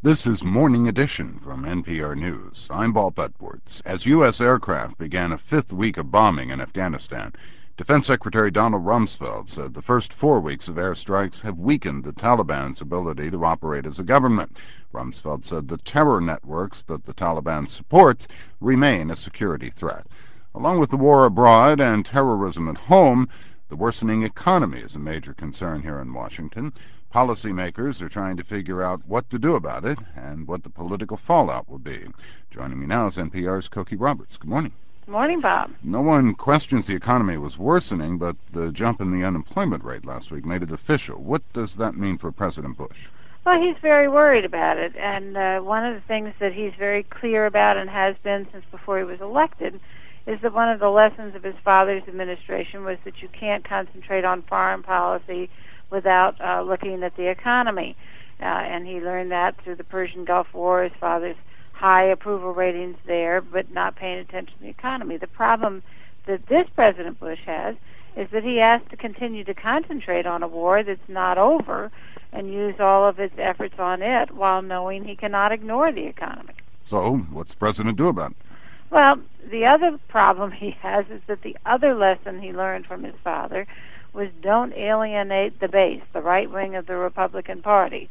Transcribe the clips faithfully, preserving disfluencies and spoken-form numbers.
This is Morning Edition from N P R News. I'm Bob Edwards. As U S aircraft began a fifth week of bombing in Afghanistan, Defense Secretary Donald Rumsfeld said the first four weeks of airstrikes have weakened the Taliban's ability to operate as a government. Rumsfeld said the terror networks that the Taliban supports remain a security threat. Along with the war abroad and terrorism at home, the worsening economy is a major concern here in Washington. Policymakers are trying to figure out what to do about it and what the political fallout will be. Joining me now is N P R's Cokie Roberts. Good morning. Good morning, Bob. No one questions the economy was worsening, but the jump in the unemployment rate last week made it official. What does that mean for President Bush? Well, he's very worried about it, and uh, one of the things that he's very clear about and has been since before he was elected is that one of the lessons of his father's administration was that you can't concentrate on foreign policy without uh, looking at the economy. Uh, and he learned that through the Persian Gulf War, his father's high approval ratings there, but not paying attention to the economy. The problem that this President Bush has is that he has to continue to concentrate on a war that's not over and use all of his efforts on it while knowing he cannot ignore the economy. So, what's the president do about it? Well, the other problem he has is that the other lesson he learned from his father was don't alienate the base, the right wing of the Republican Party.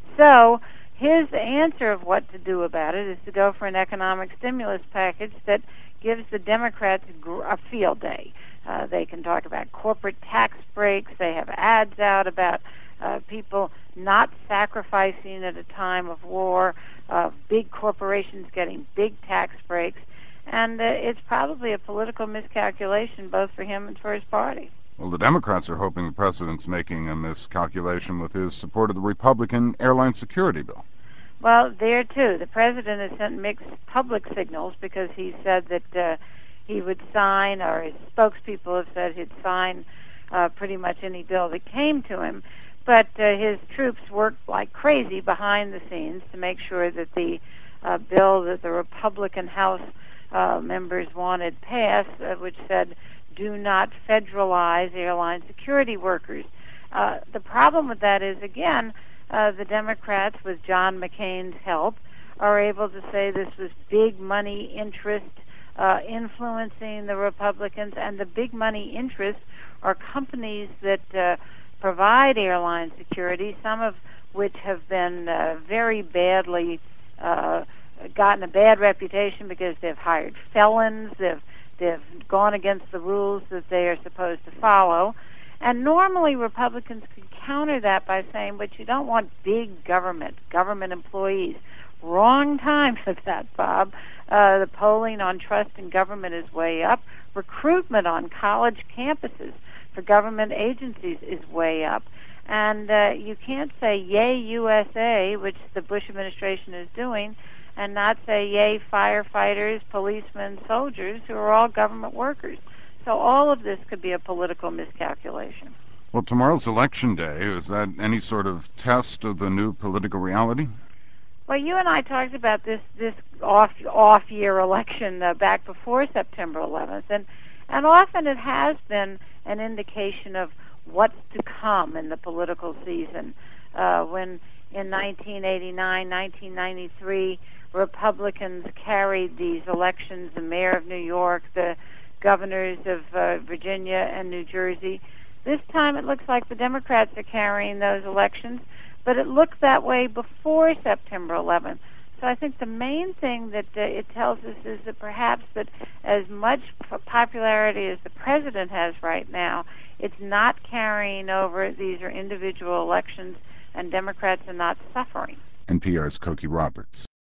So his answer of what to do about it is to go for an economic stimulus package that gives the Democrats a field day. Uh, they can talk about corporate tax breaks. They have ads out about uh, people not sacrificing at a time of war, uh, big corporations getting big tax breaks. And uh, it's probably a political miscalculation both for him and for his party. Well, the Democrats are hoping the president's making a miscalculation with his support of the Republican airline security bill. Well, there too, the president has sent mixed public signals because he said that uh, he would sign, or his spokespeople have said he'd sign uh, pretty much any bill that came to him. But uh, his troops worked like crazy behind the scenes to make sure that the uh, bill that the Republican House uh, members wanted passed, uh, which said do not federalize airline security workers. Uh, the problem with that is, again, uh, the Democrats, with John McCain's help, are able to say this was big money interest uh, influencing the Republicans, and the big money interests are companies that uh, provide airline security, some of which have been uh, very badly uh, gotten a bad reputation because they've hired felons, they've They've gone against the rules that they are supposed to follow. And normally Republicans could counter that by saying, but you don't want big government, government employees. Wrong time for that, Bob. Uh, the polling on trust in government is way up. Recruitment on college campuses for government agencies is way up. And uh, you can't say, yay, U S A, which the Bush administration is doing, and not say, yay, firefighters, policemen, soldiers, who are all government workers. So all of this could be a political miscalculation. Well, tomorrow's election day. Is that any sort of test of the new political reality? Well, you and I talked about this this off off year election uh, back before September eleventh, and and often it has been an indication of what's to come in the political season. Uh, when in nineteen eighty-nine, nineteen ninety-three, Republicans carried these elections, the mayor of New York, the governors of uh, Virginia and New Jersey. This time it looks like the Democrats are carrying those elections, but it looked that way before September eleventh. So I think the main thing that uh, it tells us is that perhaps that as much popularity as the president has right now, it's not carrying over. These are individual elections, and Democrats are not suffering. N P R's Cokie Roberts.